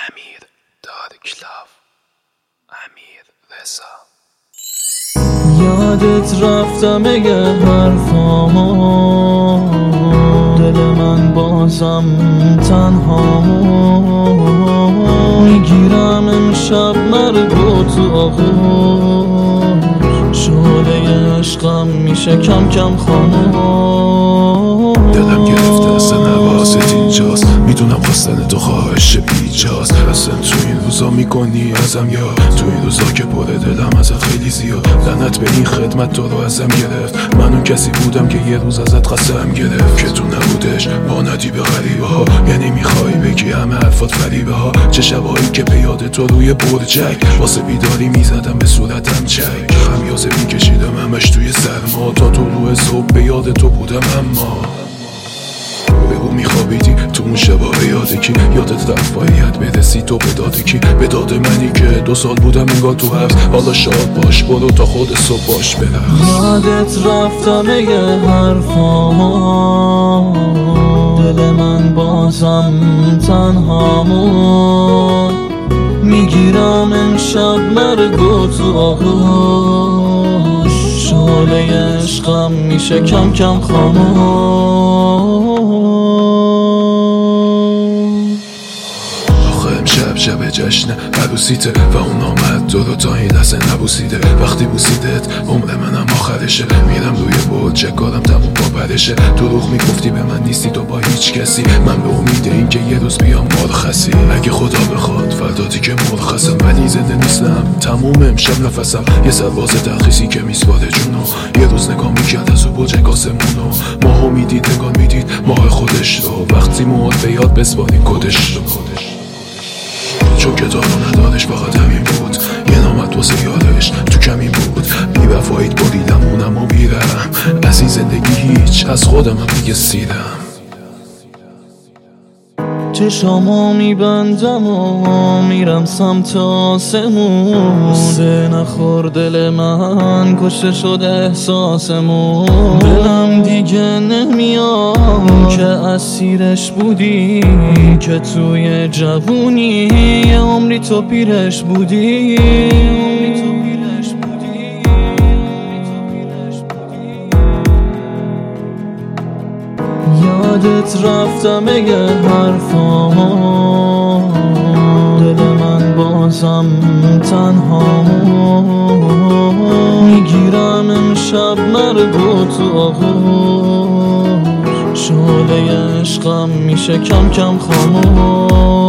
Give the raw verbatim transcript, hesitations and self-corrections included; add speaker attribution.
Speaker 1: امیر دادکلاف، امیر رضا.
Speaker 2: یادت رفتم اگه حرفامو، دل من بازم تنهامو میگیرم امشب مرگو تو آغوش، شعله عشقم میشه کم کم خاموش.
Speaker 1: دلم گرفته اصلا حواست اینجاست، میدونم خواستن تو خواهش بیجاست، اصلا تو این روزا میکنی ازم یا تو این روزا که پره دلم ازت خیلی زیاد. لعنت به این خدمت تو رو ازم گرفت، من اون کسی بودم که یه روز ازت قسم گرفت که تو نبودش با ندی به غریبه ها، یعنی میخوای بگی همه حرفات فریبه ها. چه شبایی که به یاد تو روی برجک واسه بیداری میزدم به صورتم چک، خمیازه میکشیدم همش توی سرما تا تو روی صبح به یاد تو بودم. اما بگو میخوابیدی تو اون شبای یاده کی، یادت رفت باید برسی تو به داده کی، به داد منی که دو سال بودم انگار تو حبس. حالا شاد باش برو تا خود صبح باش برقص.
Speaker 2: یادت رفتم اگه حرفامو، دل من بازم تنهامون میگیرم امشب مرگو تو آغوش، شعله عشقم میشه کم کم خاموش.
Speaker 1: امشب شب جشن عروسیته و اون آمد تو رو تا این لحظه نبوسیده. وقتی بوسیدت عمر منم آخرشه، میرم روی برج کارم تموم با پرشه. دروغ میگفتی به من نیستی تو با هیچ کسی، من به امید این که یه روز بیام مرخصی. اگه خدا بخواد فرداتی که مرخصم ولی زنده نیستم، تموم امشب نفسم یه سرباز ترخیصی که میسپاره جونو. یه روز نگاه میکرد از رو برج آسمونو، ماهو میدید نگاه میدید ماه خودش رو، وقتی مواد به یاد بسپارین کدش رو. چون که دارو ندارش فقط همین بود، یه نامت واسه یادش تو کمین بود. بی وفاییت بریدم اونم و میرم، از این زندگی هیچ از خودم هم دیگه سیرم.
Speaker 2: چشامو میبندم و میرم سمت آسمون، سه نخور دل من کشته شد احساسمون. دلم دیگه نمیاد که اسیرش بودی، که توی جوونی یه عمری تو پیرش بودی. یادت رفتم اگه حرفامو، دل من بازم تنهامو میگیرم امشب مرگو تو آغوش، شعله عشقم میشه کم کم خاموش.